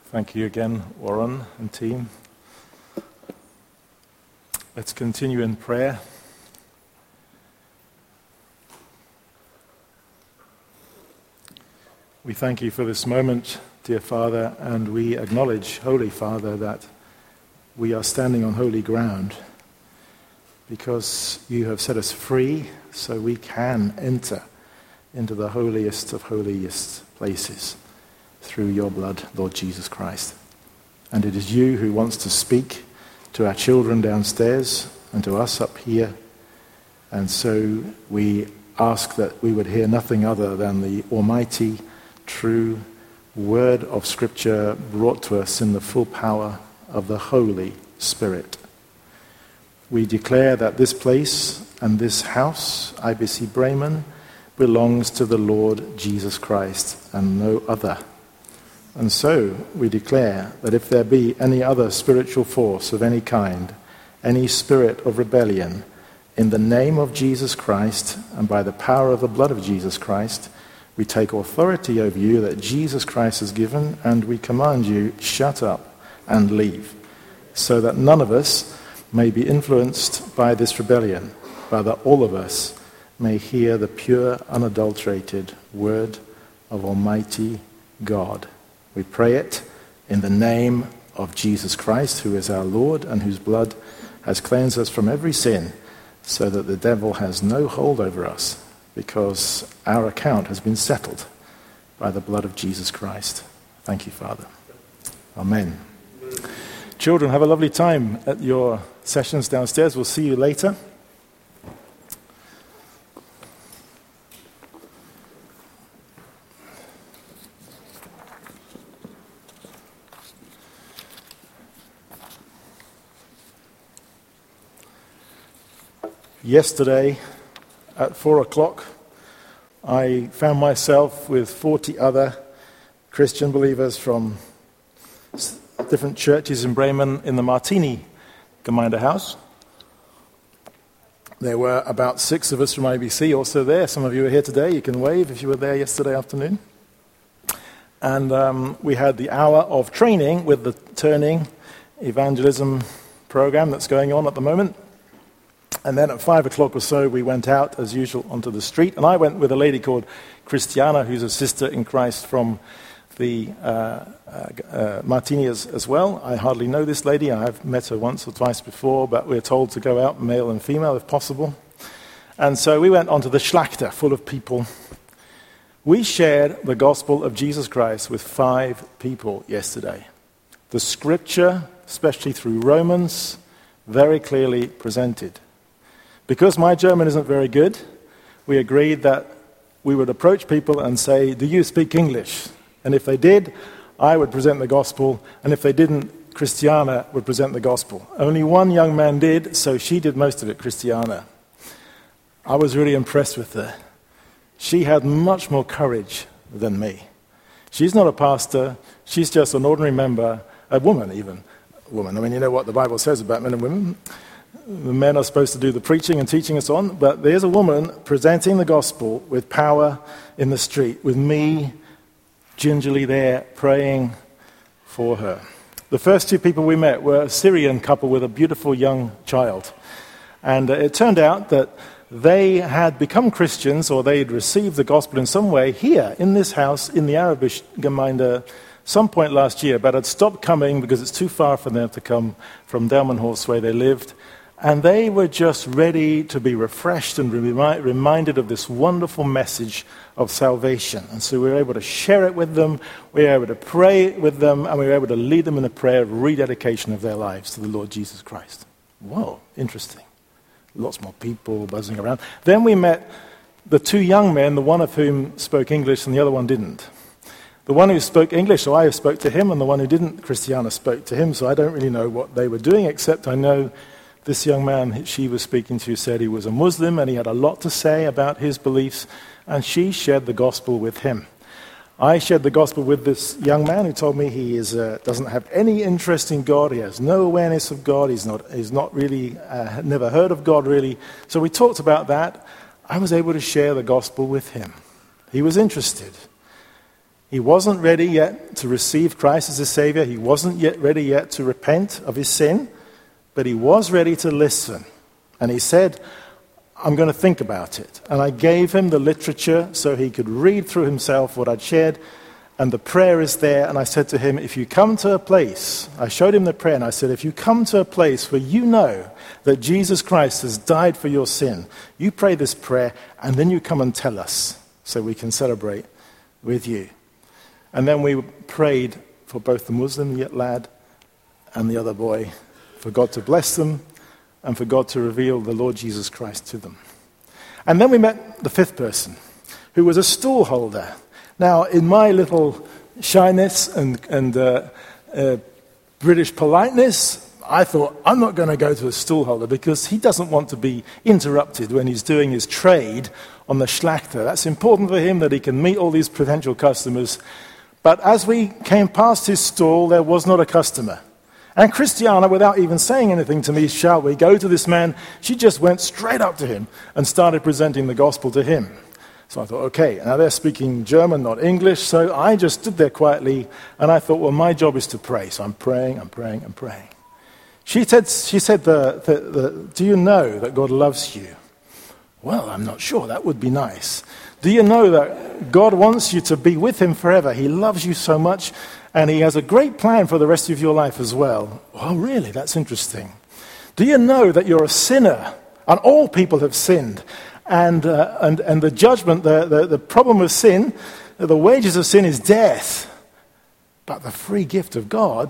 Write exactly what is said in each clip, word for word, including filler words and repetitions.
Thank you again, Warren and team. Let's continue in prayer. We thank you for this moment, dear Father, and we acknowledge, Holy Father, that we are standing on holy ground because you have set us free so we can enter into the holiest of holiest places through your blood, Lord Jesus Christ. And it is you who wants to speak to our children downstairs and to us up here. And so we ask that we would hear nothing other than the almighty, true word of Scripture brought to us in the full power of the Holy Spirit. We declare that this place and this house, I B C Bremen, belongs to the Lord Jesus Christ and no other. And so we declare that if there be any other spiritual force of any kind, any spirit of rebellion, in the name of Jesus Christ and by the power of the blood of Jesus Christ, we take authority over you that Jesus Christ has given, and we command you, shut up and leave, so that none of us may be influenced by this rebellion, but that all of us may hear the pure, unadulterated word of Almighty God. We pray it in the name of Jesus Christ, who is our Lord and whose blood has cleansed us from every sin, so that the devil has no hold over us, because our account has been settled by the blood of Jesus Christ. Thank you, Father. Amen. Children, have a lovely time at your sessions downstairs. We'll see you later. Yesterday, at four o'clock, I found myself with forty other Christian believers from different churches in Bremen in the Martini Gemeindehaus. There were about six of us from I B C also there. Some of you are here today. You can wave if you were there yesterday afternoon. And um, we had the hour of training with the Turning evangelism program that's going on at the moment. And then at five o'clock or so, we went out, as usual, onto the street. And I went with a lady called Christiana, who's a sister in Christ from the uh, uh, uh, Martini as, as well. I hardly know this lady. I've met her once or twice before, but we're told to go out, male and female, if possible. And so we went onto the Schlachter, full of people. We shared the gospel of Jesus Christ with five people yesterday. The Scripture, especially through Romans, very clearly presented. Because my German isn't very good, we agreed that we would approach people and say, do you speak English? And if they did, I would present the gospel, and if they didn't, Christiana would present the gospel. Only one young man did, so she did most of it, Christiana. I was really impressed with her. She had much more courage than me. She's not a pastor, she's just an ordinary member, a woman even. A woman. I mean, you know what the Bible says about men and women. The men are supposed to do the preaching and teaching us on, but there's a woman presenting the gospel with power in the street, with me gingerly there praying for her. The first two people we met were a Syrian couple with a beautiful young child. And uh, it turned out that they had become Christians, or they had received the gospel in some way here in this house in the Arabisch Gemeinde some point last year, but had stopped coming because it's too far for them to come from Delmenhorst where they lived. And they were just ready to be refreshed and remi- reminded of this wonderful message of salvation. And so we were able to share it with them, we were able to pray with them, and we were able to lead them in a prayer of rededication of their lives to the Lord Jesus Christ. Whoa, interesting. Lots more people buzzing around. Then we met the two young men, the one of whom spoke English and the other one didn't. The one who spoke English, so I spoke to him, and the one who didn't, Christiana, spoke to him, so I don't really know what they were doing, except I know this young man she was speaking to said he was a Muslim and he had a lot to say about his beliefs, and she shared the gospel with him. I shared the gospel with this young man who told me he is, uh, doesn't have any interest in God, he has no awareness of God, he's not, he's not really, uh, never heard of God really. So we talked about that. I was able to share the gospel with him. He was interested. He wasn't ready yet to receive Christ as his Savior. He wasn't yet ready yet to repent of his sin, but he was ready to listen. And he said, I'm going to think about it. And I gave him the literature so he could read through himself what I'd shared. And the prayer is there. And I said to him, if you come to a place, I showed him the prayer and I said, if you come to a place where you know that Jesus Christ has died for your sin, you pray this prayer and then you come and tell us so we can celebrate with you. And then we prayed for both the Muslim lad and the other boy, for God to bless them and for God to reveal the Lord Jesus Christ to them. And then we met the fifth person, who was a stool holder. Now, in my little shyness and, and uh, uh, British politeness, I thought, I'm not going to go to a stool holder because he doesn't want to be interrupted when he's doing his trade on the Schlachter. That's important for him that he can meet all these potential customers. But as we came past his stall, there was not a customer. And Christiana, without even saying anything to me, shall we go to this man? She just went straight up to him and started presenting the gospel to him. So I thought, okay, now they're speaking German, not English. So I just stood there quietly and I thought, well, my job is to pray. So I'm praying, I'm praying, I'm praying. She said, she said the, the, the, do you know that God loves you? Well, I'm not sure. That would be nice. Do you know that God wants you to be with him forever? He loves you so much. And he has a great plan for the rest of your life as well. Oh, really? That's interesting. Do you know that you're a sinner? And all people have sinned. And uh, and, and the judgment, the, the, the problem of sin, the wages of sin is death. But the free gift of God,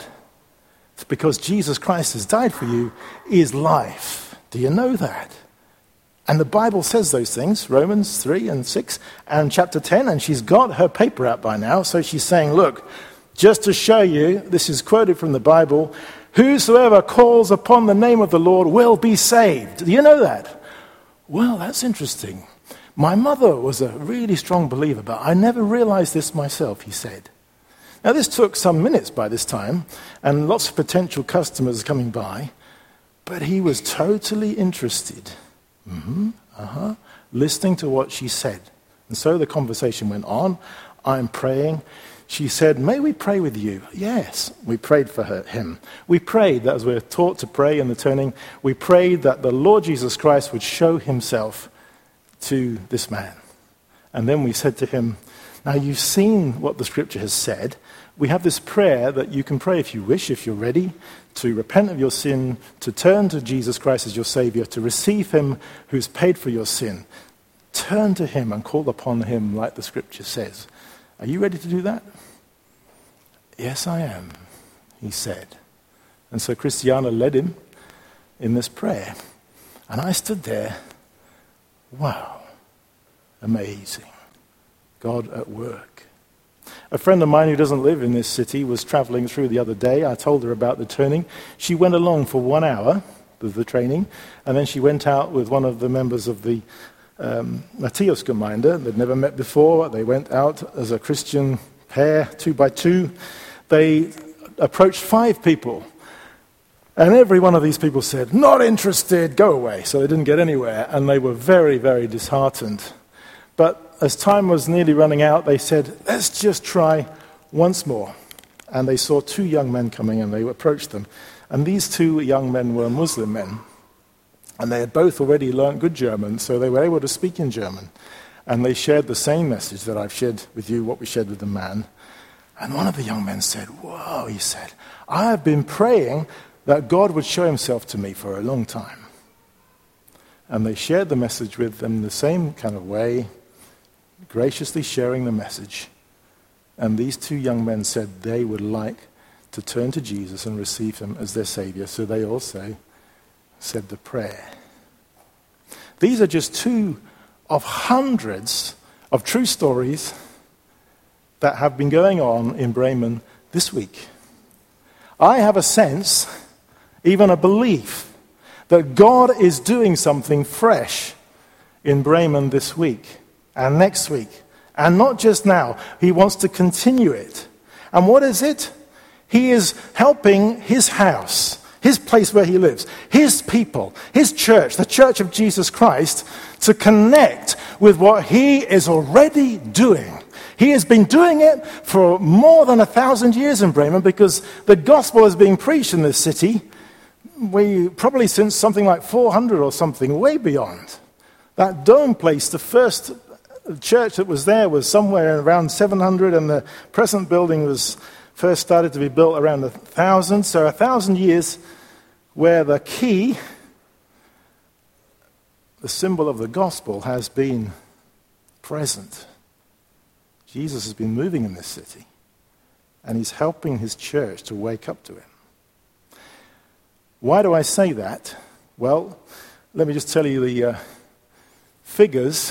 because Jesus Christ has died for you, is life. Do you know that? And the Bible says those things, Romans three and six and chapter ten. And she's got her paper out by now. So she's saying, look, just to show you, this is quoted from the Bible, whosoever calls upon the name of the Lord will be saved. Do you know that? Well, that's interesting. My mother was a really strong believer, but I never realized this myself, he said. Now, this took some minutes by this time, and lots of potential customers coming by, but he was totally interested. Mm-hmm, uh-huh, listening to what she said. And so the conversation went on. I'm praying. She said, may we pray with you? Yes, we prayed for her, him. We prayed that as we were taught to pray in the turning, we prayed that the Lord Jesus Christ would show himself to this man. And then we said to him, now you've seen what the scripture has said. We have this prayer that you can pray if you wish, if you're ready, to repent of your sin, to turn to Jesus Christ as your Savior, to receive him who's paid for your sin. Turn to him and call upon him like the scripture says. Are you ready to do that? Yes, I am, he said. And so Christiana led him in this prayer. And I stood there, wow, amazing. God at work. A friend of mine who doesn't live in this city was traveling through the other day. I told her about the turning. She went along for one hour with the training, and then she went out with one of the members of the Um, Matthäusgemeinde. They'd never met before. They went out as a Christian pair, two by two. They approached five people. And every one of these people said, not interested, go away. So they didn't get anywhere. And they were very, very disheartened. But as time was nearly running out, they said, let's just try once more. And they saw two young men coming and they approached them. And these two young men were Muslim men. And they had both already learned good German, so they were able to speak in German. And they shared the same message that I've shared with you, what we shared with the man. And one of the young men said, whoa, he said, I have been praying that God would show himself to me for a long time. And they shared the message with them the same kind of way, graciously sharing the message. And these two young men said they would like to turn to Jesus and receive him as their Savior. So they also said the prayer. These are just two of hundreds of true stories that have been going on in Bremen this week. I have a sense, even a belief, that God is doing something fresh in Bremen this week and next week. And not just now. He wants to continue it. And what is it? He is helping his house, his place where he lives, his people, his church, the church of Jesus Christ, to connect with what he is already doing. He has been doing it for more than a thousand years in Bremen because the gospel is being preached in this city, we, probably since something like four hundred or something, way beyond. That dome place, the first church that was there was somewhere around seven hundred, and the present building was first started to be built around one thousand. So a thousand years where the key, the symbol of the gospel, has been present. Jesus has been moving in this city, and he's helping his church to wake up to him. Why do I say that? Well, let me just tell you the uh, figures.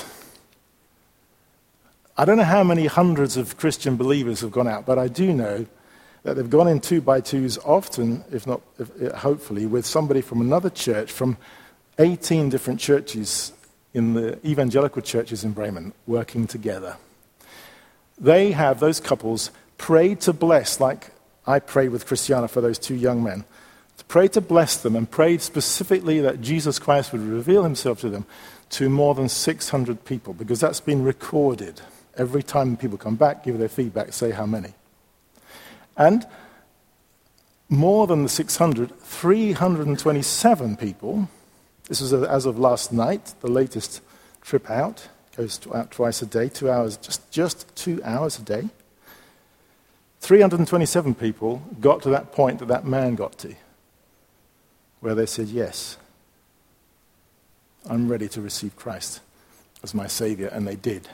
I don't know how many hundreds of Christian believers have gone out, but I do know that they've gone in two by twos often, if not if, hopefully, with somebody from another church, from eighteen different churches in the evangelical churches in Bremen, working together. They have, those couples, prayed to bless, like I prayed with Christiana for those two young men, to pray to bless them, and prayed specifically that Jesus Christ would reveal himself to them to more than six hundred people, because that's been recorded. Every time people come back, give their feedback, say how many. And more than the six hundred, three hundred twenty-seven people, this was as of last night, the latest trip out, goes out twice a day, two hours, just, just two hours a day. three hundred twenty-seven people got to that point that that man got to, where they said, yes, I'm ready to receive Christ as my Savior, and they did.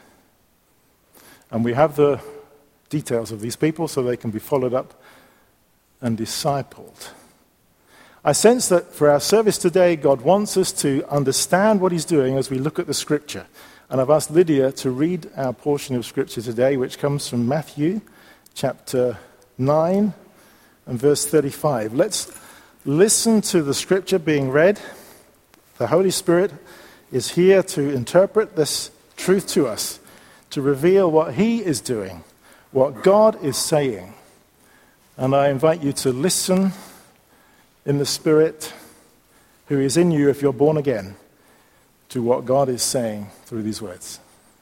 And we have the details of these people so they can be followed up and discipled. I sense that for our service today, God wants us to understand what he's doing as we look at the Scripture. And I've asked Lydia to read our portion of Scripture today, which comes from Matthew chapter nine and verse thirty-five. Let's listen to the Scripture being read. The Holy Spirit is here to interpret this truth to us, to reveal what he is doing, what God is saying. And I invite you to listen in the Spirit who is in you if you're born again to what God is saying through these words.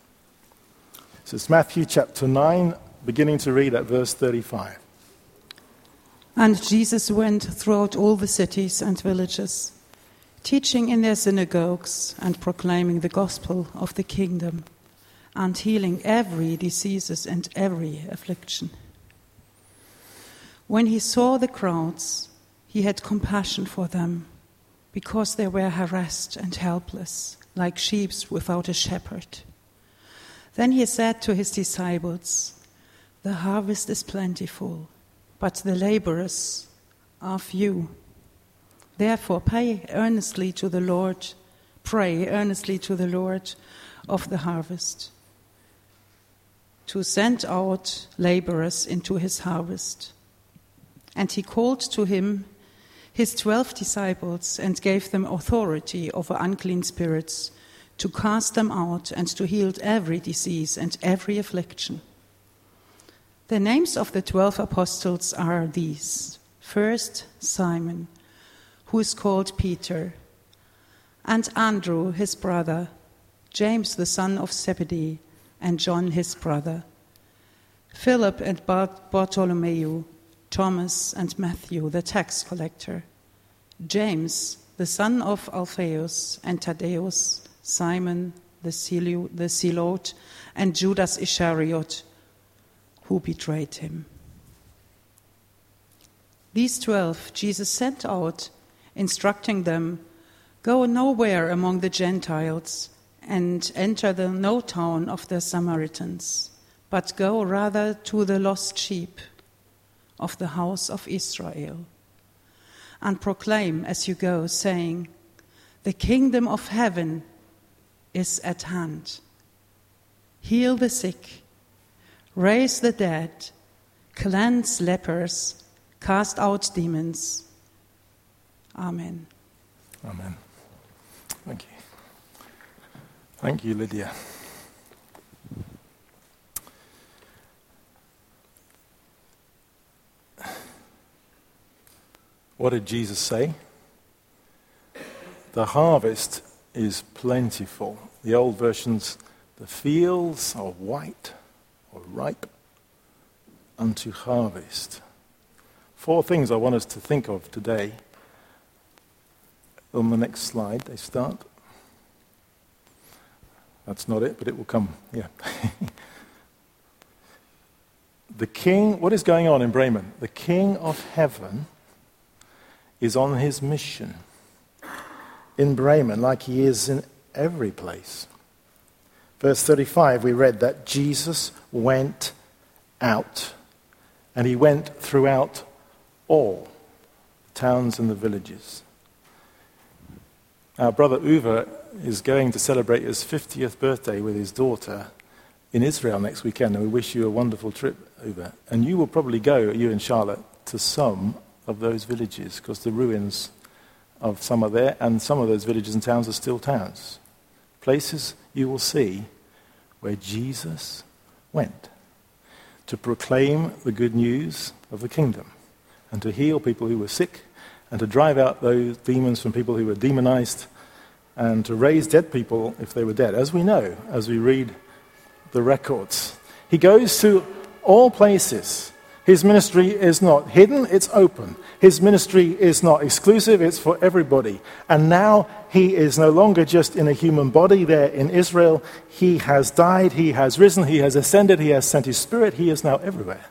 So it's Matthew chapter nine, beginning to read at verse thirty-five. And Jesus went throughout all the cities and villages, teaching in their synagogues and proclaiming the gospel of the kingdom, and healing every disease and every affliction. When he saw the crowds, he had compassion for them, because they were harassed and helpless, like sheep without a shepherd. Then he said to his disciples, "The harvest is plentiful, but the laborers are few. Therefore pray earnestly to the Lord, pray earnestly to the Lord of the harvest, to send out laborers into his harvest." And he called to him his twelve disciples and gave them authority over unclean spirits, to cast them out and to heal every disease and every affliction. The names of the twelve apostles are these: first, Simon, who is called Peter, and Andrew his brother, James the son of Zebedee, and John his brother, Philip and Bartholomew, Thomas and Matthew the tax collector, James the son of Alphaeus, and Thaddeus, Simon the Zealot, and Judas Iscariot, who betrayed him. These twelve Jesus sent out, instructing them, "Go nowhere among the Gentiles and enter the no town of the Samaritans, but go rather to the lost sheep of the house of Israel, and proclaim as you go, saying, 'The kingdom of heaven is at hand. Heal the sick, raise the dead, cleanse lepers, cast out demons.'" Amen. Amen. Thank you. Thank you, Lydia. What did Jesus say? The harvest is plentiful. The old versions, the fields are white or ripe unto harvest. Four things I want us to think of today. On the next slide, they start. That's not it, but it will come. Yeah. The king, what is going on in Bremen? The King of Heaven is on his mission in Bremen, like he is in every place. Verse thirty-five, we read that Jesus went out, and he went throughout all towns and the villages. Our brother Uwe is going to celebrate his fiftieth birthday with his daughter in Israel next weekend, and we wish you a wonderful trip, Uwe. And you will probably go, you and Charlotte, to some of those villages, because the ruins of some are there, and some of those villages and towns are still towns. Places you will see where Jesus went to proclaim the good news of the kingdom and to heal people who were sick and to drive out those demons from people who were demonized and to raise dead people if they were dead, as we know, as we read the records. He goes to all places. His ministry is not hidden, it's open. His ministry is not exclusive, it's for everybody. And now he is no longer just in a human body there in Israel. He has died, he has risen, he has ascended, he has sent his Spirit. He is now everywhere.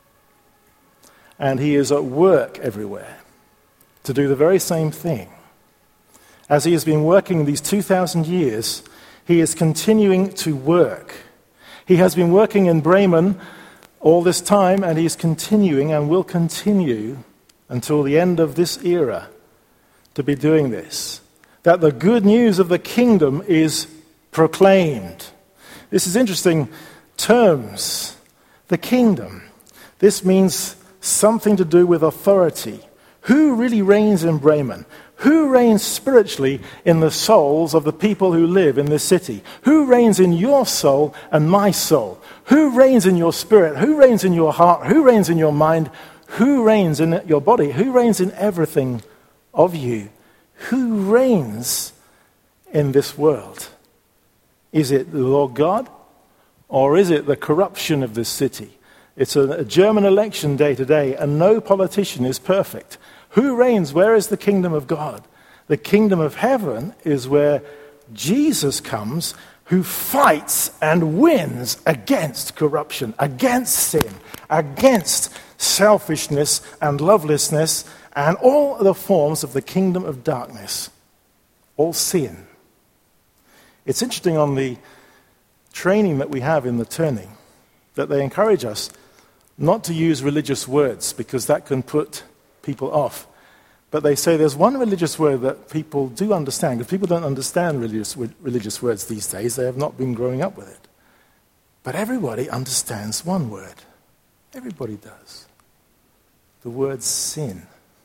And he is at work everywhere to do the very same thing. As he has been working these two thousand years, he is continuing to work. He has been working in Bremen all this time, and he's continuing and will continue until the end of this era to be doing this. That the good news of the kingdom is proclaimed. This is interesting terms. The kingdom. This means something to do with authority. Who really reigns in Bremen? Who reigns spiritually in the souls of the people who live in this city? Who reigns in your soul and my soul? Who reigns in your spirit? Who reigns in your heart? Who reigns in your mind? Who reigns in your body? Who reigns in everything of you? Who reigns in this world? Is it the Lord God, or is it the corruption of this city? It's a, a German election day today, and no politician is perfect. Who reigns? Where is the kingdom of God? The kingdom of heaven is where Jesus comes, who fights and wins against corruption, against sin, against selfishness and lovelessness, and all the forms of the kingdom of darkness, all sin. It's interesting on the training that we have in the turning that they encourage us not to use religious words because that can put people off. But they say there's one religious word that people do understand, because people don't understand religious, religious words these days. They have not been growing up with it. But everybody understands one word. Everybody does. The word sin.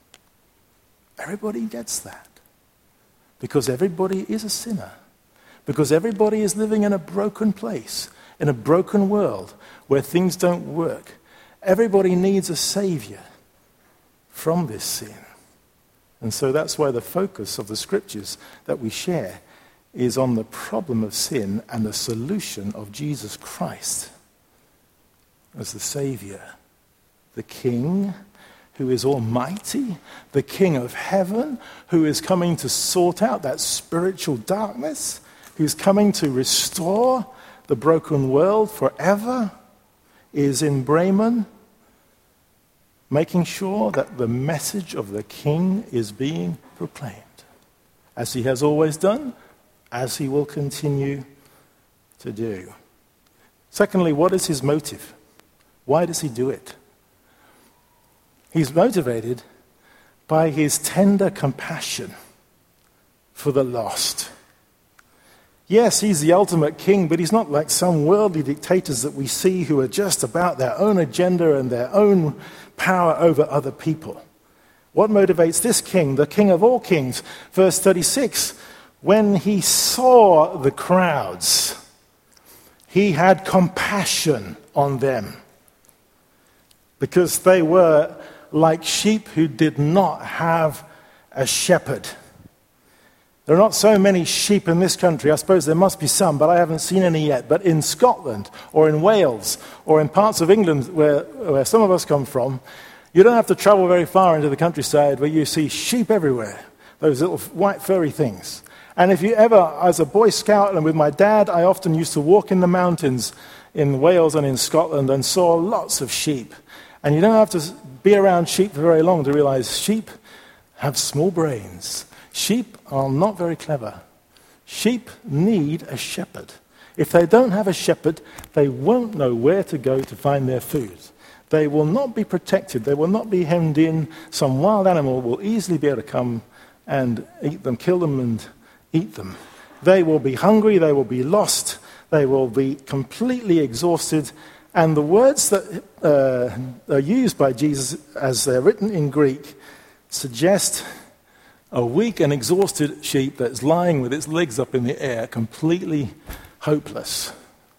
Everybody gets that. Because everybody is a sinner. Because everybody is living in a broken place, in a broken world where things don't work. Everybody needs a savior from this sin. And so that's why the focus of the scriptures that we share is on the problem of sin and the solution of Jesus Christ as the Savior, the King who is almighty, the King of heaven who is coming to sort out that spiritual darkness, who's coming to restore the broken world forever, is in Bremen, making sure that the message of the King is being proclaimed, as he has always done, as he will continue to do. Secondly, what is his motive? Why does he do it? He's motivated by his tender compassion for the lost. Yes, he's the ultimate king, but he's not like some worldly dictators that we see who are just about their own agenda and their own power over other people. What motivates this king, the King of all kings? Verse thirty-six, when he saw the crowds, he had compassion on them because they were like sheep who did not have a shepherd. There are not so many sheep in this country. I suppose there must be some, but I haven't seen any yet. But in Scotland or in Wales or in parts of England where, where some of us come from, you don't have to travel very far into the countryside where you see sheep everywhere, those little white furry things. And if you ever, as a Boy Scout and with my dad, I often used to walk in the mountains in Wales and in Scotland and saw lots of sheep. And you don't have to be around sheep for very long to realize sheep have small brains. Sheep are not very clever. Sheep need a shepherd. If they don't have a shepherd, they won't know where to go to find their food. They will not be protected. They will not be hemmed in. Some wild animal will easily be able to come and eat them, kill them and eat them. They will be hungry. They will be lost. They will be completely exhausted. And the words that uh, are used by Jesus as they're written in Greek suggest a weak and exhausted sheep that's lying with its legs up in the air, completely hopeless.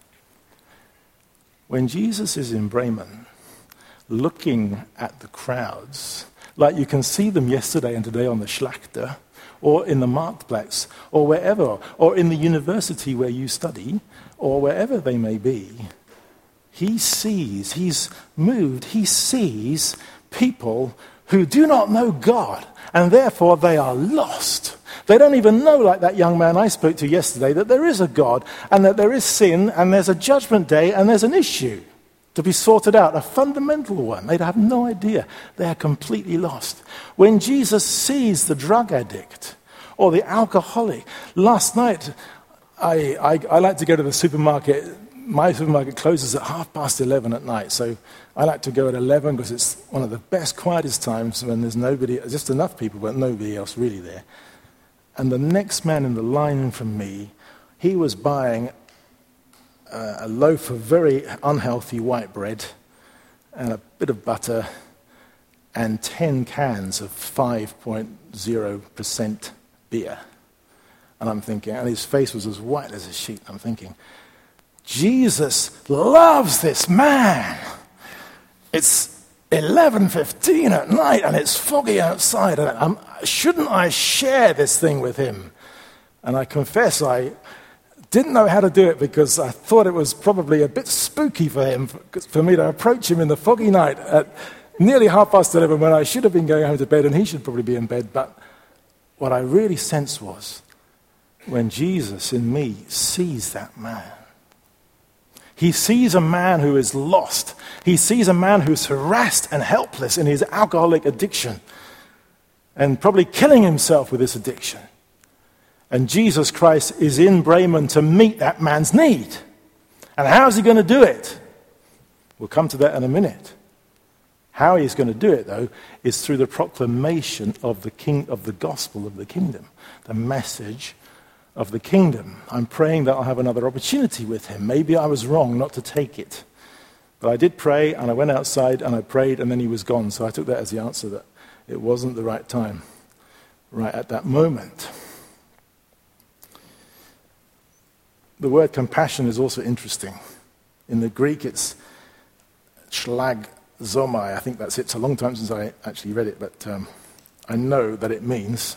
When Jesus is in Bremen, looking at the crowds, like you can see them yesterday and today on the Schlachter, or in the Marktplatz, or wherever, or in the university where you study, or wherever they may be, he sees, he's moved, he sees people who do not know God, and therefore they are lost. They don't even know, like that young man I spoke to yesterday, that there is a God, and that there is sin, and there's a judgment day, and there's an issue to be sorted out, a fundamental one. They have no idea. They are completely lost. When Jesus sees the drug addict or the alcoholic, last night I, I, I like to go to the supermarket. My supermarket closes at half past eleven at night, so I like to go at eleven because it's one of the best, quietest times when there's nobody, just enough people, but nobody else really there. And the next man in the line from me, he was buying uh, a loaf of very unhealthy white bread and a bit of butter and ten cans of five point zero percent beer. And I'm thinking, and his face was as white as a sheet. I'm thinking, Jesus loves this man. It's eleven fifteen at night and it's foggy outside. And I'm, shouldn't I share this thing with him? And I confess I didn't know how to do it because I thought it was probably a bit spooky for him, for, for me to approach him in the foggy night at nearly half past eleven when I should have been going home to bed and he should probably be in bed. But what I really sensed was when Jesus in me sees that man. He sees a man who is lost. He sees a man who's harassed and helpless in his alcoholic addiction and probably killing himself with this addiction. And Jesus Christ is in Bremen to meet that man's need. And how is he going to do it? We'll come to that in a minute. How he's going to do it, though, is through the proclamation of the king of the gospel of the kingdom, the message of the kingdom. I'm praying that I'll have another opportunity with him. Maybe I was wrong not to take it. But I did pray, and I went outside, and I prayed, and then he was gone. So I took that as the answer that it wasn't the right time, right at that moment. The word compassion is also interesting. In the Greek, it's schlagzomai. I think that's it. It's a long time since I actually read it, but um, I know that it means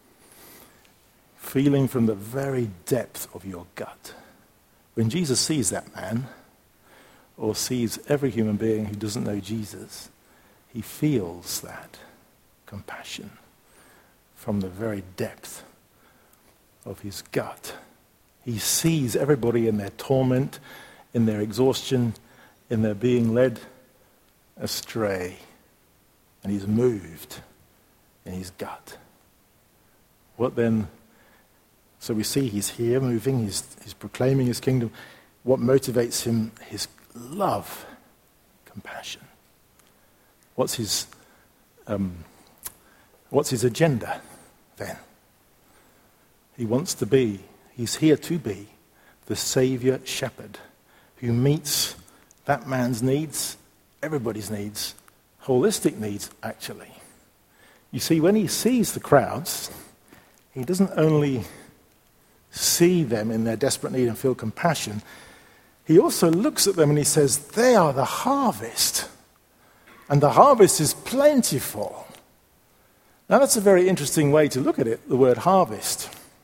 feeling from the very depth of your gut. When Jesus sees that man, or sees every human being who doesn't know Jesus, he feels that compassion from the very depth of his gut. He sees everybody in their torment, in their exhaustion, in their being led astray, and he's moved in his gut. What then? So we see he's here moving, he's, he's proclaiming his kingdom. What motivates him? His love, compassion. What's his, um, what's his agenda then? He wants to be, he's here to be, the Savior shepherd who meets that man's needs, everybody's needs, holistic needs actually. You see, when he sees the crowds, he doesn't only see them in their desperate need and feel compassion, he also looks at them and he says, they are the harvest, and the harvest is plentiful. Now that's a very interesting way to look at it, the word harvest.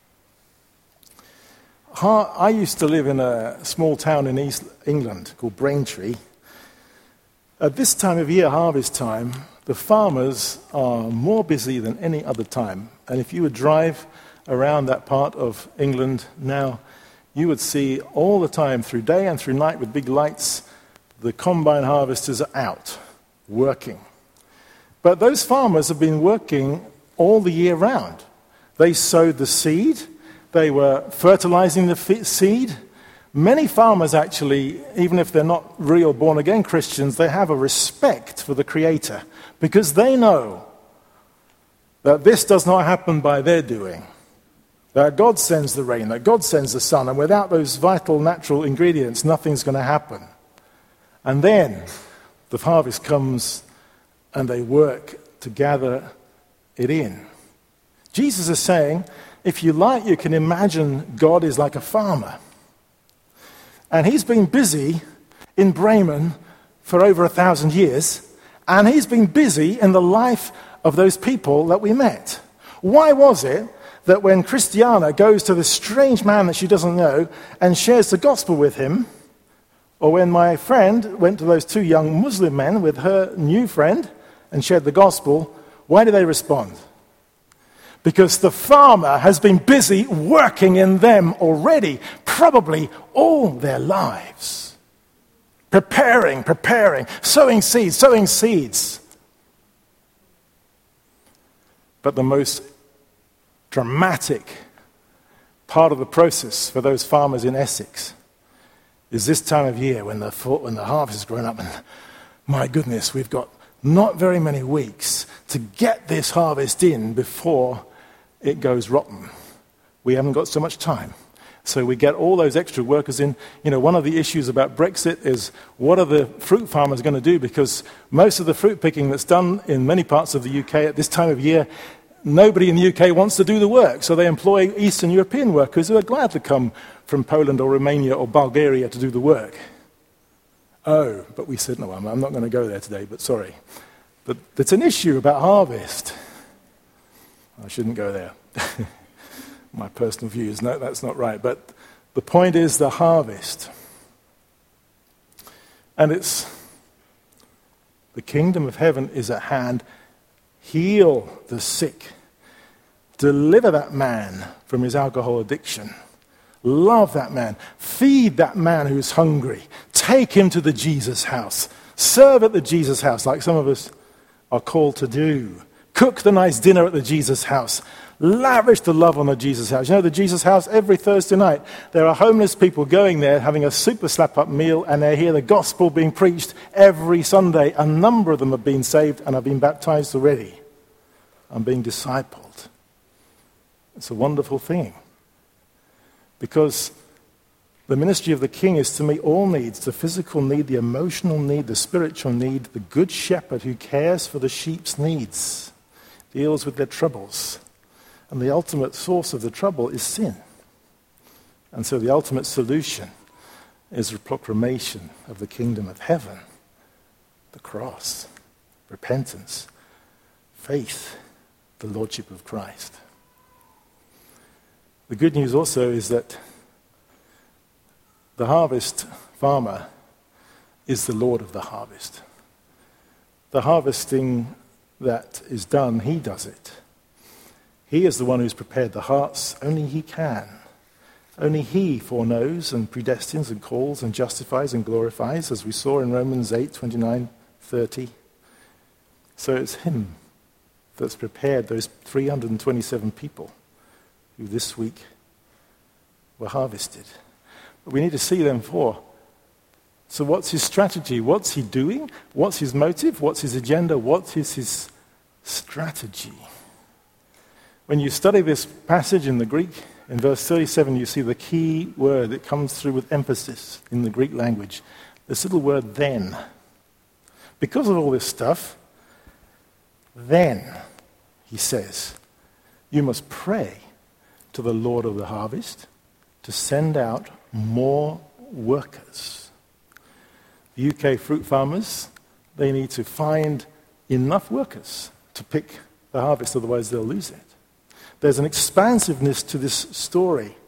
I used to live in a small town in East England called Braintree. At this time of year, harvest time, the farmers are more busy than any other time. And if you would drive around that part of England now, you would see all the time, through day and through night with big lights, the combine harvesters are out, working. But those farmers have been working all the year round. They sowed the seed. They were fertilizing the seed. Many farmers actually, even if they're not real born-again Christians, they have a respect for the Creator because they know that this does not happen by their doing, that God sends the rain, that God sends the sun, and without those vital natural ingredients, nothing's going to happen. And then the harvest comes and they work to gather it in. Jesus is saying, if you like, you can imagine God is like a farmer. And he's been busy in Bremen for over a thousand years, and he's been busy in the life of those people that we met. Why was it that when Christiana goes to this strange man that she doesn't know and shares the gospel with him, or when my friend went to those two young Muslim men with her new friend and shared the gospel, why do they respond? Because the farmer has been busy working in them already, probably all their lives. Preparing, preparing, sowing seeds, sowing seeds. But the most dramatic part of the process for those farmers in Essex is this time of year when the, when the harvest is growing up and, my goodness, we've got not very many weeks to get this harvest in before it goes rotten. We haven't got so much time. So we get all those extra workers in. You know, one of the issues about Brexit is what are the fruit farmers going to do? Because most of the fruit picking that's done in many parts of the U K at this time of year, nobody in the U K wants to do the work. So they employ Eastern European workers who are glad to come from Poland or Romania or Bulgaria to do the work. Oh, but we said, no, I'm, I'm not going to go there today, but sorry. But it's an issue about harvest. I shouldn't go there. My personal view is no, that's not right. But the point is the harvest. And it's the kingdom of heaven is at hand. Heal the sick. Deliver that man from his alcohol addiction. Love that man. Feed that man who's hungry. Take him to the Jesus house. Serve at the Jesus house like some of us are called to do. Cook the nice dinner at the Jesus house. Lavish the love on the Jesus house. You know, the Jesus house, every Thursday night, there are homeless people going there having a super slap-up meal, and they hear the gospel being preached every Sunday. A number of them have been saved and have been baptized already and being discipled. It's a wonderful thing. Because the ministry of the King is to meet all needs, the physical need, the emotional need, the spiritual need, the good shepherd who cares for the sheep's needs, deals with their troubles. And the ultimate source of the trouble is sin. And so the ultimate solution is the proclamation of the kingdom of heaven, the cross, repentance, faith, the lordship of Christ. The good news also is that the harvest farmer is the Lord of the harvest. The harvesting that is done, he does it. He is the one who's prepared the hearts. Only he can. Only he foreknows and predestines and calls and justifies and glorifies, as we saw in Romans eight, twenty-nine, thirty. So it's him that's prepared those three hundred twenty-seven people who this week were harvested. But we need to see them for. So what's his strategy? What's he doing? What's his motive? What's his agenda? What is his strategy? When you study this passage in the Greek, in verse thirty-seven, you see the key word that comes through with emphasis in the Greek language. This little word, then. Because of all this stuff, then, he says, you must pray to the Lord of the harvest to send out more workers. The U K fruit farmers, they need to find enough workers to pick the harvest, otherwise they'll lose it. There's an expansiveness to this story.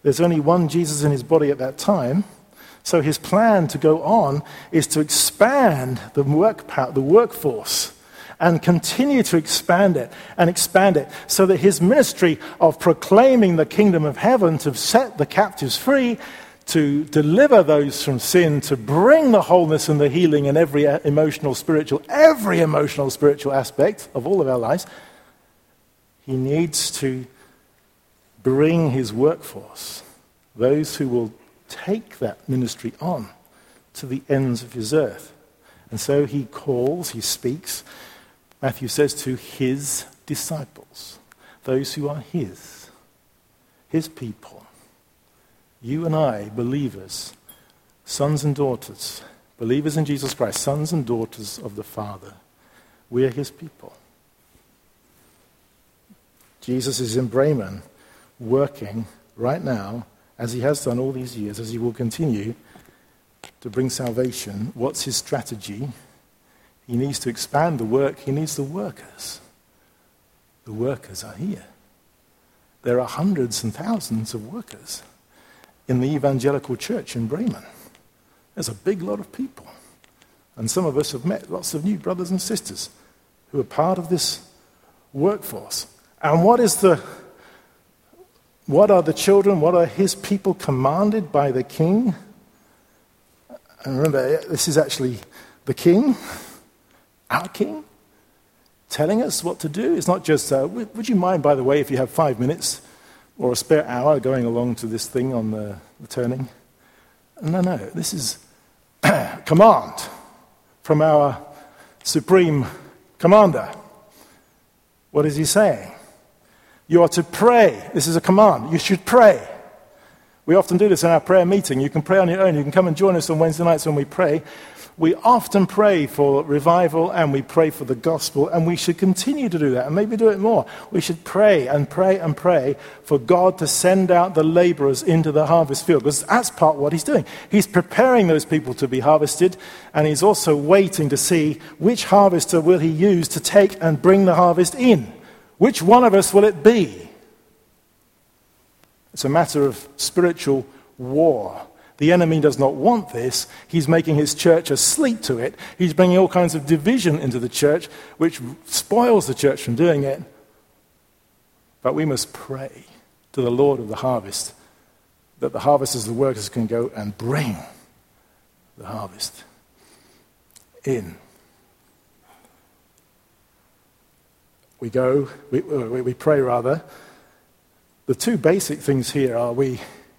There's only one Jesus in his body at that time. So his plan to go on is to expand the work power, the workforce, and continue to expand it and expand it so that his ministry of proclaiming the kingdom of heaven, to set the captives free, to deliver those from sin, to bring the wholeness and the healing in every emotional, spiritual, every emotional, spiritual aspect of all of our lives, he needs to bring his workforce, those who will take that ministry on to the ends of his earth. And so he calls, he speaks, Matthew says, to his disciples, those who are his, his people. You and I, believers, sons and daughters, believers in Jesus Christ, sons and daughters of the Father, we are his people. Jesus is in Bremen, working right now, as he has done all these years, as he will continue to bring salvation. What's his strategy? He needs to expand the work. He needs the workers. The workers are here. There are hundreds and thousands of workers in the evangelical church in Bremen. There's a big lot of people. And some of us have met lots of new brothers and sisters who are part of this workforce. And what is the, what are the children, what are his people commanded by the king? And remember, this is actually the king, our king, telling us what to do. It's not just, uh, would you mind, by the way, if you have five minutes or a spare hour going along to this thing on the, the turning? No, no, this is command from our supreme commander. What is he saying? You are to pray. This is a command. You should pray. We often do this in our prayer meeting. You can pray on your own. You can come and join us on Wednesday nights when we pray. We often pray for revival and we pray for the gospel, and we should continue to do that and maybe do it more. We should pray and pray and pray for God to send out the laborers into the harvest field, because that's part of what he's doing. He's preparing those people to be harvested, and he's also waiting to see which harvester will he use to take and bring the harvest in. Which one of us will it be? It's a matter of spiritual war. The enemy does not want this. He's making his church asleep to it. He's bringing all kinds of division into the church, which spoils the church from doing it. But we must pray to the Lord of the harvest that the harvesters, the workers, can go and bring the harvest in. We go, we, we, we pray rather. The two basic things here are we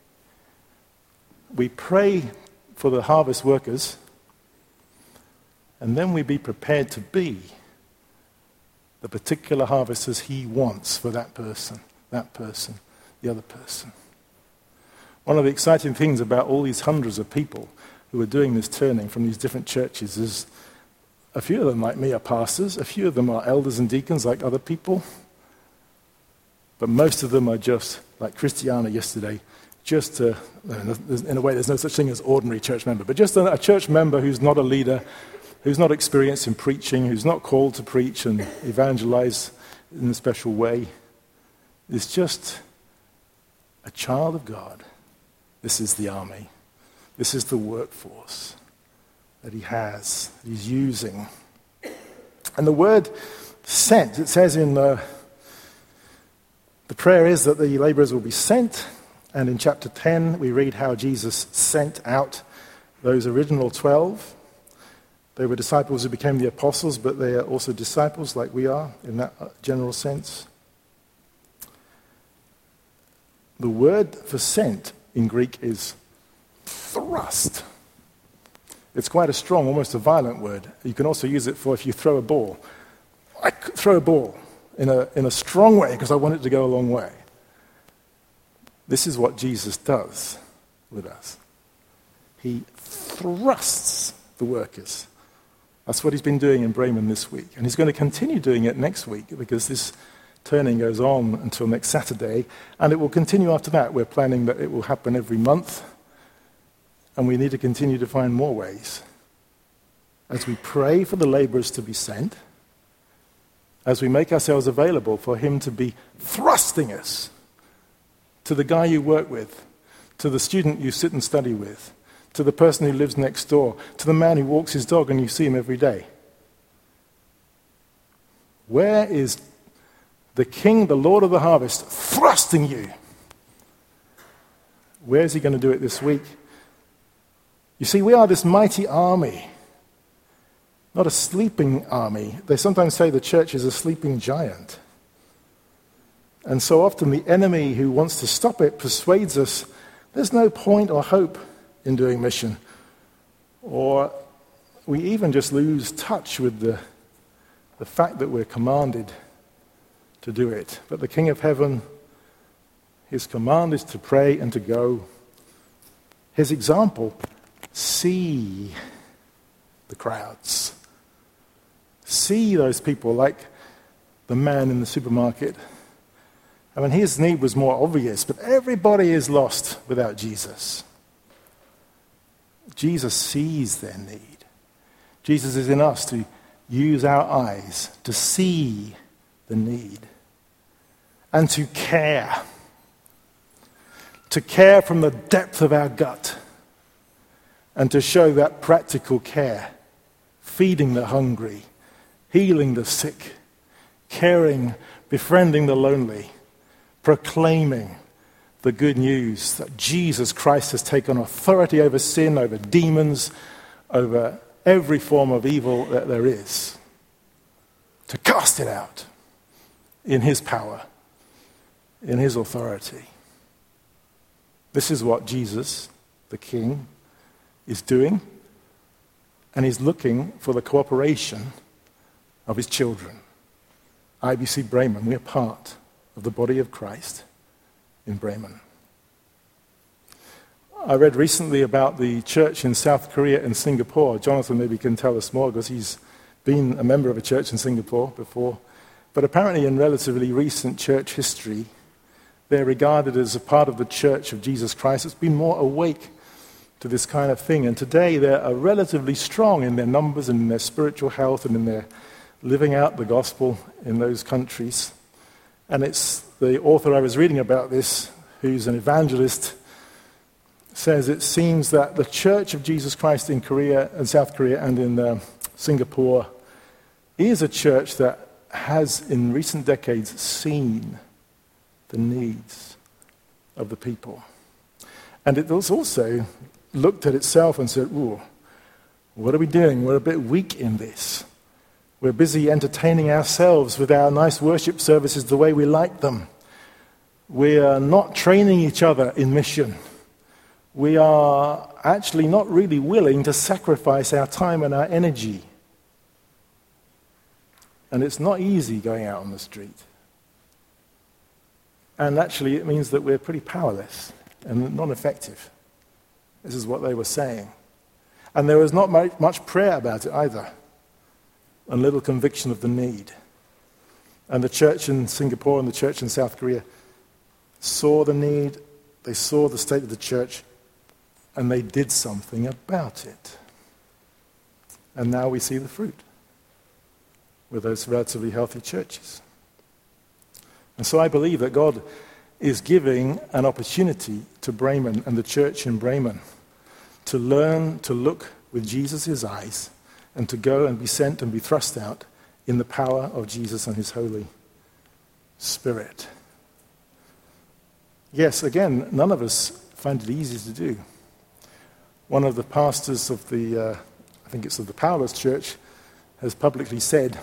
we pray for the harvest workers, and then we be prepared to be the particular harvesters he wants for that person, that person, the other person. One of the exciting things about all these hundreds of people who are doing this turning from these different churches is a few of them, like me, are pastors, a few of them are elders and deacons like other people, but most of them are just, like Christiana yesterday, just a, in a way there's no such thing as ordinary church member, but just a, a church member who's not a leader, who's not experienced in preaching, who's not called to preach and evangelize in a special way. Is just a child of God. This is the army. This is the workforce that he has, that he's using. And the word sent, it says in the, the prayer is that the laborers will be sent. And in chapter ten, we read how Jesus sent out those original twelve. They were disciples who became the apostles, but they are also disciples like we are in that general sense. The word for sent in Greek is thrust. It's quite a strong, almost a violent word. You can also use it for if you throw a ball. I throw a ball in a, in a strong way because I want it to go a long way. This is what Jesus does with us. He thrusts the workers. That's what he's been doing in Bremen this week. And he's going to continue doing it next week because this turning goes on until next Saturday. And it will continue after that. We're planning that it will happen every month. And we need to continue to find more ways. As we pray for the laborers to be sent, as we make ourselves available for him to be thrusting us to the guy you work with, to the student you sit and study with, to the person who lives next door, to the man who walks his dog and you see him every day? Where is the King, the Lord of the harvest, thrusting you? Where is he going to do it this week? You see, we are this mighty army, not a sleeping army. They sometimes say the church is a sleeping giant. And so often the enemy who wants to stop it persuades us there's no point or hope in doing mission. Or we even just lose touch with the, the fact that we're commanded to do it. But the King of Heaven, his command is to pray and to go. His example, see the crowds. See those people like the man in the supermarket. I mean, his need was more obvious, but everybody is lost without Jesus. Jesus sees their need. Jesus is in us to use our eyes to see the need and to care. To care from the depth of our gut and to show that practical care, feeding the hungry, healing the sick, caring, befriending the lonely, proclaiming the good news that Jesus Christ has taken authority over sin, over demons, over every form of evil that there is, to cast it out in his power, in his authority. This is what Jesus, the King, is doing, and he's looking for the cooperation of his children. I B C Bremen, we're part of the body of Christ in Bremen. I read recently about the church in South Korea and Singapore. Jonathan maybe can tell us more because he's been a member of a church in Singapore before. But apparently in relatively recent church history, they're regarded as a part of the church of Jesus Christ that's been more awake to this kind of thing. And today they're relatively strong in their numbers and in their spiritual health and in their living out the gospel in those countries. And it's the author I was reading about this, who's an evangelist, says it seems that the Church of Jesus Christ in Korea and South Korea and in uh, Singapore is a church that has in recent decades seen the needs of the people. And it has also looked at itself and said, ooh, what are we doing? We're a bit weak in this. We're busy entertaining ourselves with our nice worship services the way we like them. We are not training each other in mission. We are actually not really willing to sacrifice our time and our energy. And it's not easy going out on the street. And actually it means that we're pretty powerless and not effective. This is what they were saying. And there was not much prayer about it either. And little conviction of the need. And the church in Singapore and the church in South Korea saw the need, they saw the state of the church, and they did something about it. And now we see the fruit with those relatively healthy churches. And so I believe that God is giving an opportunity to Bremen and the church in Bremen to learn to look with Jesus' eyes and to go and be sent and be thrust out in the power of Jesus and his Holy Spirit. Yes, again, none of us find it easy to do. One of the pastors of the, uh, I think it's of the Powerless Church, has publicly said,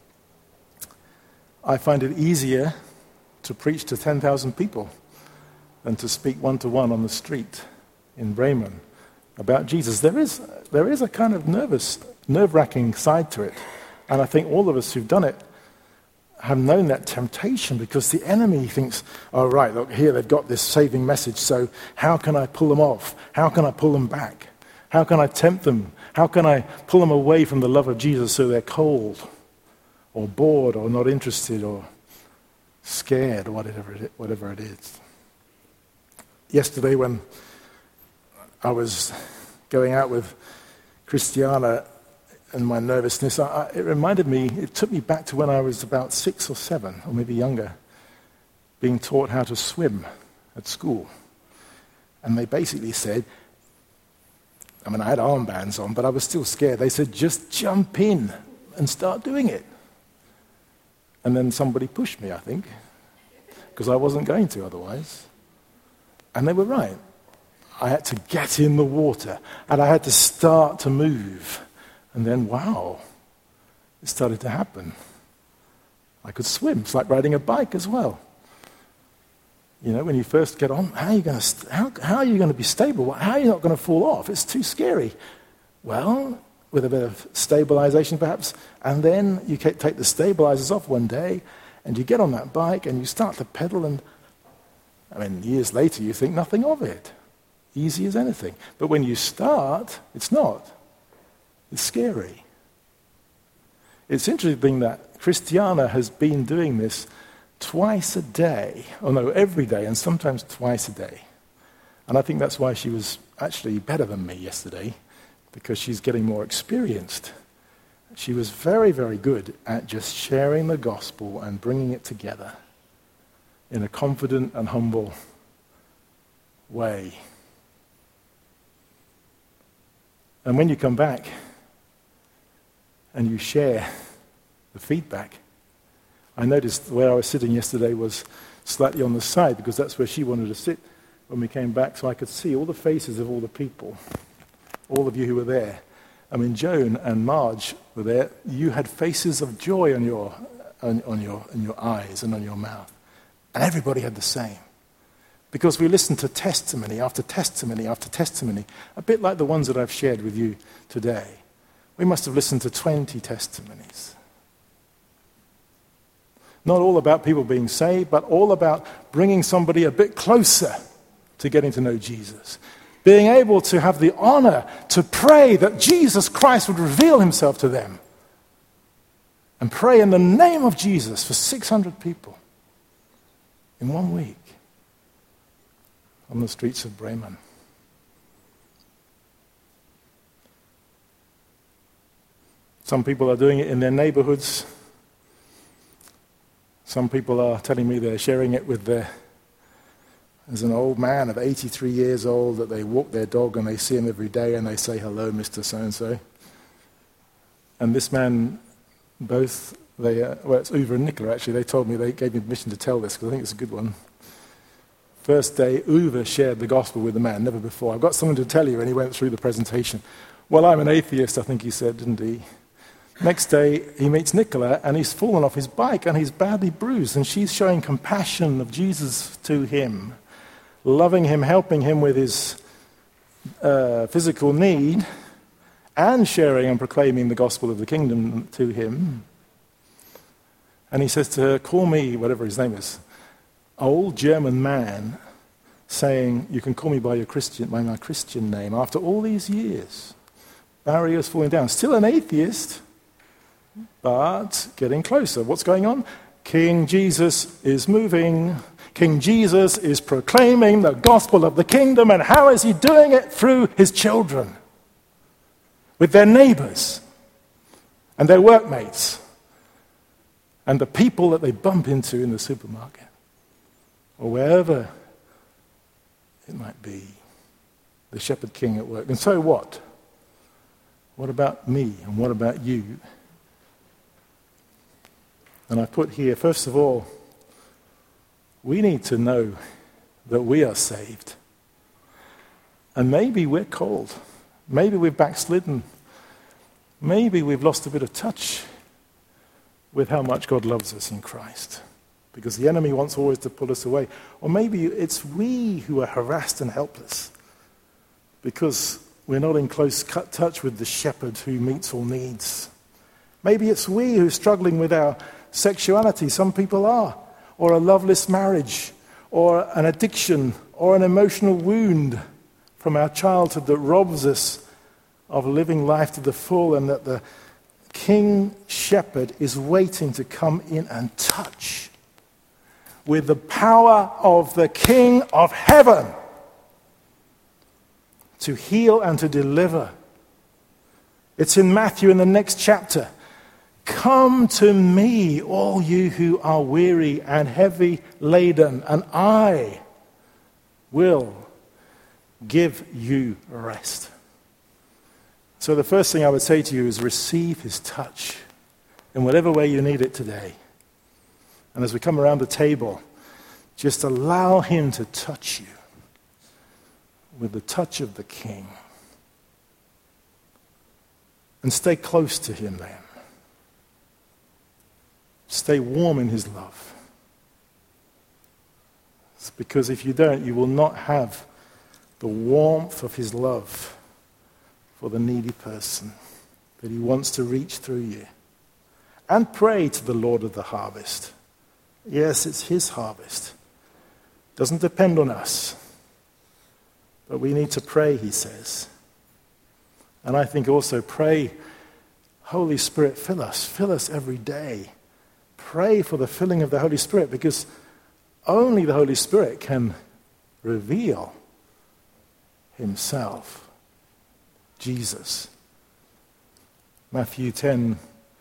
I find it easier to preach to ten thousand people than to speak one-to-one on the street in Bremen about Jesus. There is, there is a kind of nervous, nerve-wracking side to it. And I think all of us who've done it have known that temptation because the enemy thinks, oh, right, look, here they've got this saving message, so how can I pull them off? How can I pull them back? How can I tempt them? How can I pull them away from the love of Jesus so they're cold or bored or not interested or scared or whatever it, whatever it is? Yesterday when I was going out with Christiana and my nervousness, I, I, it reminded me, it took me back to when I was about six or seven, or maybe younger, being taught how to swim at school. And they basically said, I mean, I had armbands on, but I was still scared. They said, just jump in and start doing it. And then somebody pushed me, I think, because I wasn't going to otherwise. And they were right. I had to get in the water, and I had to start to move. And then, wow, it started to happen. I could swim. It's like riding a bike as well. You know, when you first get on, how are you going to, how, how are you going to be stable? How are you not going to fall off? It's too scary. Well, with a bit of stabilization perhaps, and then you take the stabilizers off one day, and you get on that bike, and you start to pedal, and, I mean, years later you think nothing of it. Easy as anything. But when you start, it's not. It's scary. It's interesting that Christiana has been doing this twice a day, or no, every day, and sometimes twice a day. And I think that's why she was actually better than me yesterday, because she's getting more experienced. She was very, very good at just sharing the gospel and bringing it together in a confident and humble way. And when you come back and you share the feedback, I noticed where I was sitting yesterday was slightly on the side, because that's where she wanted to sit when we came back, so I could see all the faces of all the people, all of you who were there. I mean, Joan and Marge were there. You had faces of joy on your, on, on your, in your eyes and on your mouth. And everybody had the same. Because we listened to testimony after testimony after testimony, a bit like the ones that I've shared with you today. We must have listened to twenty testimonies. Not all about people being saved, but all about bringing somebody a bit closer to getting to know Jesus. Being able to have the honor to pray that Jesus Christ would reveal himself to them. And pray in the name of Jesus for six hundred people in one week on the streets of Bremen. Some people are doing it in their neighborhoods. Some people are telling me they're sharing it with their... There's an old man of eighty-three years old that they walk their dog and they see him every day and they say, hello, Mister So-and-so. And this man, both, they, uh, well, it's Uwe and Nicola actually, they told me, they gave me permission to tell this because I think it's a good one. First day, Uwe shared the gospel with the man, never before. I've got something to tell you, and he went through the presentation. Well, I'm an atheist, I think he said, didn't he? Next day, he meets Nicola, and he's fallen off his bike, and he's badly bruised, and she's showing compassion of Jesus to him, loving him, helping him with his uh, physical need, and sharing and proclaiming the gospel of the kingdom to him. And he says to her, call me, whatever his name is, old German man, saying, you can call me by your Christian, by my Christian name, after all these years. Barriers falling down. Still an atheist, but getting closer. What's going on? King Jesus is moving. King Jesus is proclaiming the gospel of the kingdom, and how is he doing it? Through his children, with their neighbors, and their workmates, and the people that they bump into in the supermarket, or wherever it might be, the shepherd king at work. And so what? What about me, and what about you? And I put here, first of all, we need to know that we are saved. And maybe we're cold. Maybe we've backslidden. Maybe we've lost a bit of touch with how much God loves us in Christ. Because the enemy wants always to pull us away. Or maybe it's we who are harassed and helpless. Because we're not in close touch with the shepherd who meets all needs. Maybe it's we who are struggling with our sexuality. Some people are. Or a loveless marriage. Or an addiction. Or an emotional wound from our childhood that robs us of living life to the full, and that the King Shepherd is waiting to come in and touch with the power of the King of Heaven to heal and to deliver. It's in Matthew in the next chapter. Come to me, all you who are weary and heavy laden, and I will give you rest. So the first thing I would say to you is receive his touch in whatever way you need it today. And as we come around the table, just allow him to touch you with the touch of the King. And stay close to him then. Stay warm in his love. It's because if you don't, you will not have the warmth of his love for the needy person that he wants to reach through you. And pray to the Lord of the harvest. Yes, it's his harvest. Doesn't depend on us. But we need to pray, he says. And I think also pray, Holy Spirit, fill us. Fill us every day. Pray for the filling of the Holy Spirit, because only the Holy Spirit can reveal himself. Jesus. Matthew ten,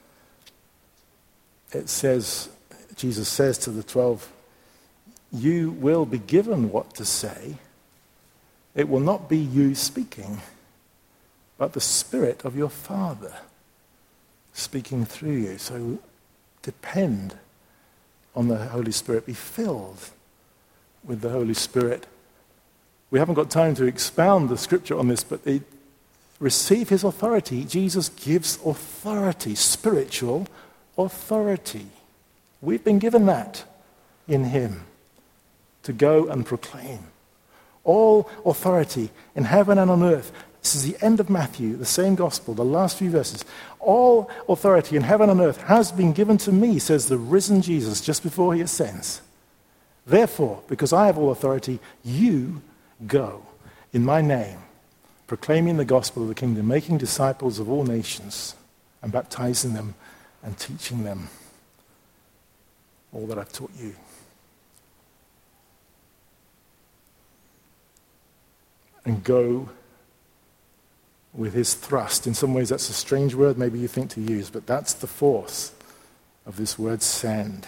it says, Jesus says to the twelve, you will be given what to say. It will not be you speaking, but the Spirit of your Father speaking through you. So depend on the Holy Spirit. Be filled with the Holy Spirit. We haven't got time to expound the scripture on this, but it, receive his authority. Jesus gives authority, spiritual authority. We've been given that in him to go and proclaim. All authority in heaven and on earth. This is the end of Matthew, the same gospel, the last few verses. All authority in heaven and earth has been given to me, says the risen Jesus just before he ascends. Therefore, because I have all authority, you go in my name, proclaiming the gospel of the kingdom, making disciples of all nations, and baptizing them and teaching them all that I've taught you. And go with his thrust. In some ways that's a strange word maybe you think to use, but that's the force of this word send.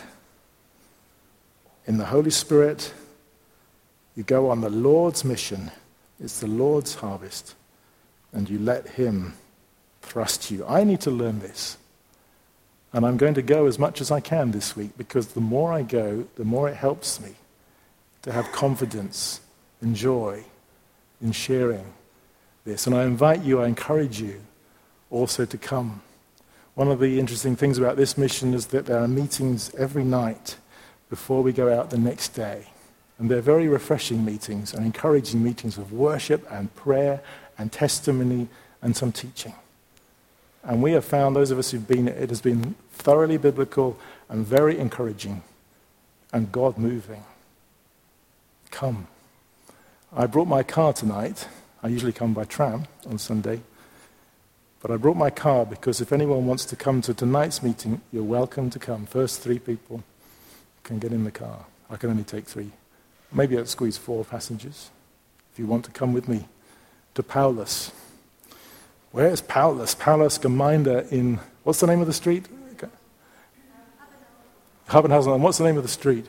In the Holy Spirit, you go on the Lord's mission. It's the Lord's harvest. And you let him thrust you. I need to learn this. And I'm going to go as much as I can this week, because the more I go, the more it helps me to have confidence and joy in sharing this. And I invite you, I encourage you also to come. One of the interesting things about this mission is that there are meetings every night before we go out the next day. And they're very refreshing meetings and encouraging meetings of worship and prayer and testimony and some teaching. And we have found, those of us who've been, it has been thoroughly biblical and very encouraging and God moving. Come. I brought my car tonight. I usually come by tram on Sunday. But I brought my car because if anyone wants to come to tonight's meeting, you're welcome to come. First three people can get in the car. I can only take three. Maybe I'll squeeze four passengers. If you want to come with me to Paulus. Where is Paulus? Paulus Gemeinde in, what's the name of the street? Habenhausen. And what's the name of the street?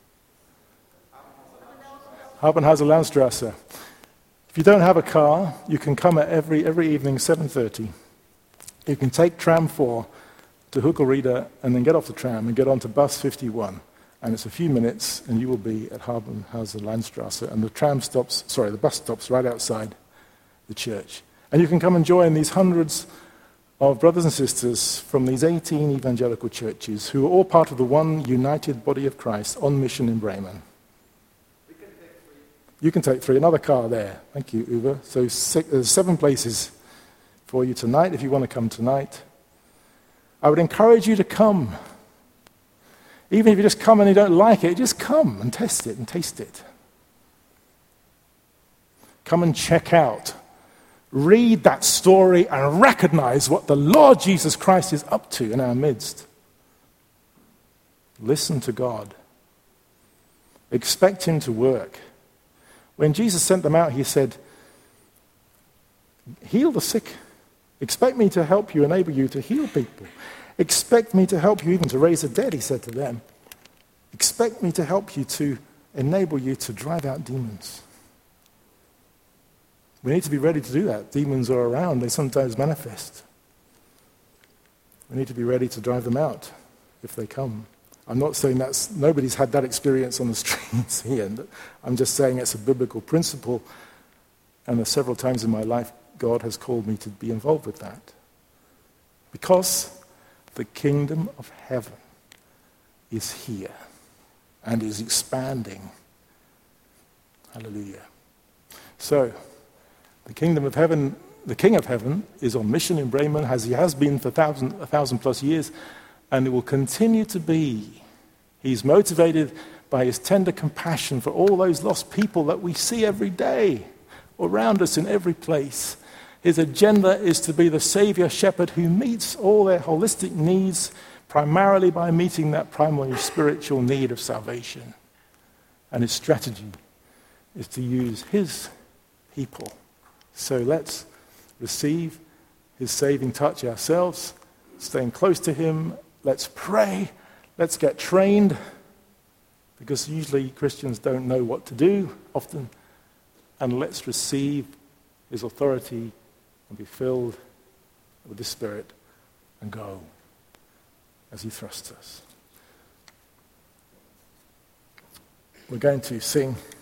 Habenhauser Landstrasse. If you don't have a car, you can come at every every evening, seven thirty. You can take tram four to Hoekelriede and then get off the tram and get on to bus fifty-one. And it's a few minutes and you will be at Habenhauser Landstrasse. And the tram stops, sorry, the bus stops right outside the church. And you can come and join these hundreds of brothers and sisters from these eighteen evangelical churches who are all part of the one united body of Christ on mission in Bremen. You can take three. Another car there. Thank you, Uwe. So six, there's seven places for you tonight if you want to come tonight. I would encourage you to come. Even if you just come and you don't like it, just come and test it and taste it. Come and check out. Read that story and recognize what the Lord Jesus Christ is up to in our midst. Listen to God. Expect him to work. When Jesus sent them out, he said, heal the sick. Expect me to help you, enable you to heal people. Expect me to help you even to raise the dead, he said to them. Expect me to help you to enable you to drive out demons. We need to be ready to do that. Demons are around. They sometimes manifest. We need to be ready to drive them out if they come. I'm not saying that's, nobody's had that experience on the streets here. I'm just saying it's a biblical principle. And there's several times in my life God has called me to be involved with that. Because the kingdom of heaven is here and is expanding. Hallelujah. So, the kingdom of heaven, the King of heaven is on mission in Bremen, as he has been for a thousand, a thousand plus years, and it will continue to be. He's motivated by his tender compassion for all those lost people that we see every day around us in every place. His agenda is to be the Savior shepherd who meets all their holistic needs, primarily by meeting that primary spiritual need of salvation. And his strategy is to use his people. So let's receive his saving touch ourselves, staying close to him. Let's pray. Let's get trained, because usually Christians don't know what to do often. And let's receive his authority and be filled with the Spirit and go as he thrusts us. We're going to sing